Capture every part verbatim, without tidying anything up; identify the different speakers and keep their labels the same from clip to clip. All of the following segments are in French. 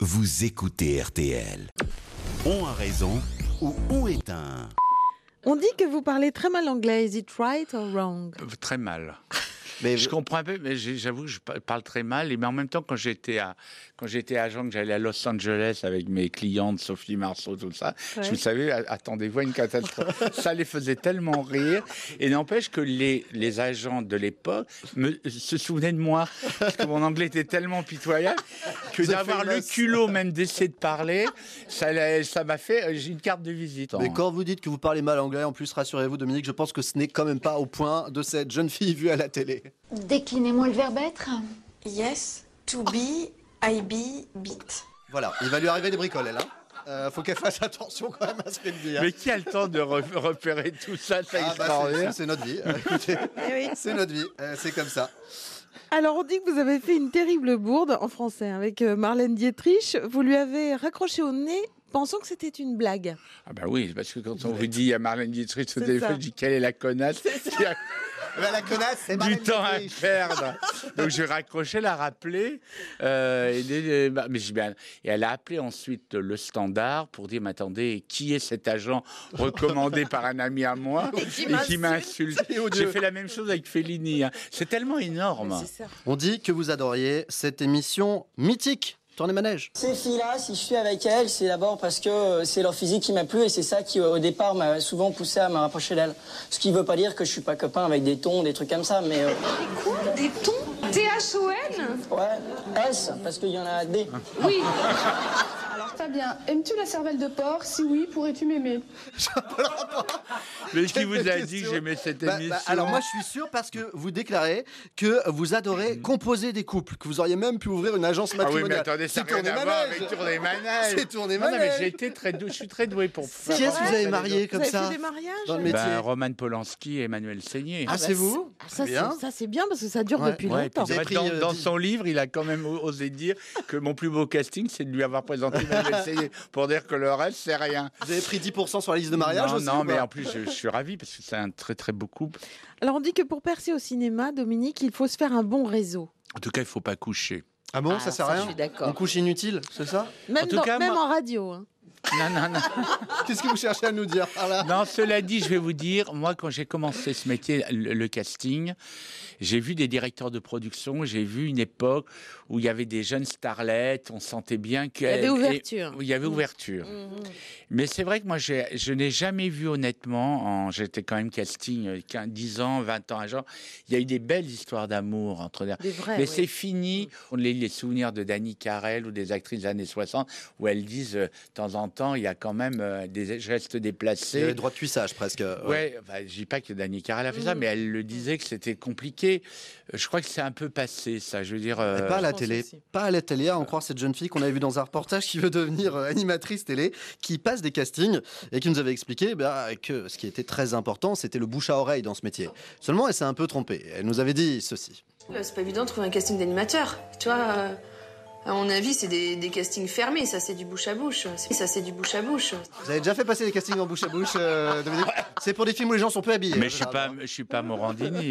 Speaker 1: vous écoutez R T L. On a raison ou on est un...
Speaker 2: On dit que vous parlez très mal anglais. Is it right or wrong?
Speaker 3: Très mal.
Speaker 4: Mais
Speaker 3: je comprends un peu, mais j'avoue que je parle très mal. Mais en même temps, quand j'étais à, quand j'étais agent, que j'allais à Los Angeles avec mes clientes, Sophie Marceau, tout ça, ouais. Je me savais, attendez-vous à une catastrophe. Ça les faisait tellement rire. Et n'empêche que les, les agents de l'époque me, se souvenaient de moi. Parce que mon anglais était tellement pitoyable que Vous d'avoir le culot même d'essayer de parler, ça, ça m'a fait, j'ai une carte de visite.
Speaker 4: Mais quand vous dites que vous parlez mal anglais, en plus, rassurez-vous, Dominique, je pense que ce n'est quand même pas au point de cette jeune fille vue à la télé.
Speaker 5: Déclinez-moi le verbe être.
Speaker 6: Yes, to be, I be, beat.
Speaker 4: Voilà, il va lui arriver des bricoles, elle. Hein. Euh, faut qu'elle fasse attention quand même à ce qu'elle dit. Hein.
Speaker 3: Mais qui a le temps de re- repérer tout ça? C'est
Speaker 4: ah
Speaker 3: extraordinaire.
Speaker 4: Bah c'est, c'est notre vie. Euh, écoutez,
Speaker 2: oui.
Speaker 4: C'est notre vie. Euh, c'est comme ça.
Speaker 2: Alors, on dit que vous avez fait une terrible bourde en français avec Marlène Dietrich. Vous lui avez raccroché au nez, pensant que c'était une blague.
Speaker 3: Ah bah oui, parce que quand on vous dit à Marlène Dietrich au téléphone, je dis quelle est la connasse qui a
Speaker 4: bah, la connasse, c'est
Speaker 3: du temps à perdre. Donc j'ai raccroché, la rappelé, euh, et, et, mais j'ai bien, et elle a appelé ensuite le Standard pour dire, mais attendez, qui est cet agent recommandé par un ami à moi
Speaker 2: et qui,
Speaker 3: et qui m'insulte. J'ai fait la même chose avec Fellini. Hein. C'est tellement énorme.
Speaker 2: C'est ça.
Speaker 4: On dit que vous adoriez cette émission mythique. Tournez manège.
Speaker 7: Ces filles-là, si je suis avec elles, c'est d'abord parce que c'est leur physique qui m'a plu et c'est ça qui, au départ, m'a souvent poussé à me rapprocher d'elles. Ce qui veut pas dire que je suis pas copain avec des tons, des trucs comme ça, mais... Euh...
Speaker 8: Des quoi? Des tons? T H O N?
Speaker 7: Ouais, S, parce qu'il y en a D.
Speaker 8: Oui. Alors, Fabien, aimes-tu la cervelle de porc? Si oui, pourrais-tu m'aimer?
Speaker 3: Mais qui vous a dit que j'aimais cette
Speaker 4: bah,
Speaker 3: émission?
Speaker 4: bah, Alors moi, je suis sûr parce que vous déclarez que vous adorez composer des couples, que vous auriez même pu ouvrir une agence matrimoniale.
Speaker 3: Ah oui, mais attendez, ça n'a rien à voir avec Tournez manège.
Speaker 4: C'est Tournez
Speaker 3: manège. Non, non, mais
Speaker 4: manège.
Speaker 3: j'ai été très doué, je suis très doué pour faire...
Speaker 4: Qui est-ce que vous avez marié comme
Speaker 2: vous
Speaker 4: ça?
Speaker 2: Vous avez fait des mariages
Speaker 4: dans le métier?
Speaker 3: Ben, Roman Polanski et Emmanuel Seigné.
Speaker 4: Ah, ah bah, c'est vous
Speaker 2: ah, ça,
Speaker 4: bien.
Speaker 2: c'est, ça, c'est bien parce que ça dure
Speaker 4: ouais.
Speaker 2: depuis
Speaker 3: ouais,
Speaker 2: longtemps.
Speaker 3: Vrai,
Speaker 4: pris,
Speaker 3: dans,
Speaker 4: euh,
Speaker 3: dans
Speaker 4: dix...
Speaker 3: son livre, il a quand même osé dire que mon plus beau casting, c'est de lui avoir présenté Emmanuel Seigné, pour dire que le reste, c'est rien.
Speaker 4: Vous avez pris dix pour cent sur la liste de mariage
Speaker 3: Non,
Speaker 4: aussi,
Speaker 3: non,
Speaker 4: ou
Speaker 3: mais
Speaker 4: pas?
Speaker 3: en plus, je, je suis ravi parce que c'est un très très beau couple.
Speaker 2: Alors, on dit que pour percer au cinéma, Dominique, il faut se faire un bon réseau.
Speaker 3: En tout cas, il ne faut pas coucher.
Speaker 4: Ah bon,
Speaker 2: ah,
Speaker 4: ça sert
Speaker 2: ça,
Speaker 4: à rien?
Speaker 2: je suis d'accord.
Speaker 4: On couche inutile, c'est ça?
Speaker 2: Même,
Speaker 3: en, tout
Speaker 2: dans,
Speaker 3: cas,
Speaker 2: même
Speaker 3: moi...
Speaker 2: en radio. Hein.
Speaker 3: Non, non, non.
Speaker 4: Qu'est-ce que vous cherchez à nous dire par là?
Speaker 3: Non, cela dit, je vais vous dire, moi, quand j'ai commencé ce métier, le, le casting, j'ai vu des directeurs de production, j'ai vu une époque où il y avait des jeunes starlettes, on sentait bien qu'il
Speaker 2: y avait ouverture.
Speaker 3: Il y avait ouverture. Mmh. Mais c'est vrai que moi, j'ai, je n'ai jamais vu honnêtement, en, j'étais quand même casting quinze, dix ans, vingt ans, genre, il y a eu des belles histoires d'amour entre des
Speaker 2: vrais.
Speaker 3: Mais
Speaker 2: oui.
Speaker 3: c'est fini. On lit les souvenirs de Dani Carrel ou des actrices des années soixante où elles disent, euh, de temps en temps, il y a quand même euh, des gestes déplacés.
Speaker 4: Il y avait le droit de cuissage presque.
Speaker 3: Ouais, ouais bah, je dis pas que Dani Carrel a fait mmh. ça, mais elle le disait que c'était compliqué. Je crois que c'est un peu passé, ça. Je veux dire. Euh...
Speaker 4: Pas à la télé. Pas à la télé, à en croire cette jeune fille qu'on avait vue dans un reportage qui veut devenir animatrice télé, qui passe des castings et qui nous avait expliqué bah, que ce qui était très important, c'était le bouche à oreille dans ce métier. Seulement, elle s'est un peu trompée. Elle nous avait dit ceci.
Speaker 6: C'est pas évident de trouver un casting d'animateur. Tu vois, euh, à mon avis, c'est des, des castings fermés. Ça, c'est du bouche à bouche. Ça, c'est du bouche à bouche.
Speaker 4: Vous avez déjà fait passer des castings en bouche à bouche, euh, Dominique? C'est pour des films où les gens sont peu habillés.
Speaker 3: Mais je suis pas, je suis pas Morandini.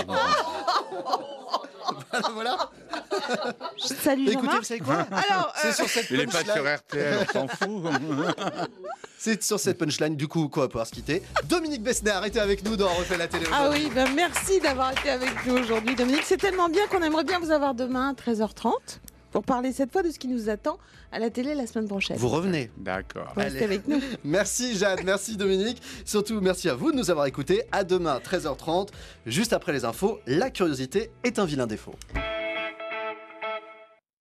Speaker 4: Voilà, voilà.
Speaker 2: Salut Jean-Marc.
Speaker 4: Écoutez, vous savez quoi?
Speaker 2: Alors,
Speaker 4: c'est
Speaker 2: euh...
Speaker 4: sur cette
Speaker 3: Il est pas sur R T L, on s'en fout.
Speaker 4: C'est sur cette punchline, du coup, quoi, on va pouvoir se quitter. Dominique Besnéard était avec nous dans Refait la télé.
Speaker 2: Ah oui, ben merci d'avoir été avec nous aujourd'hui, Dominique. C'est tellement bien qu'on aimerait bien vous avoir demain à treize heures trente pour parler cette fois de ce qui nous attend à la télé la semaine prochaine.
Speaker 4: Vous revenez.
Speaker 3: D'accord.
Speaker 2: Restez avec nous.
Speaker 4: Merci Jade, merci Dominique. Surtout, merci à vous de nous avoir écoutés. À demain, treize heures trente. Juste après les infos, la curiosité est un vilain défaut.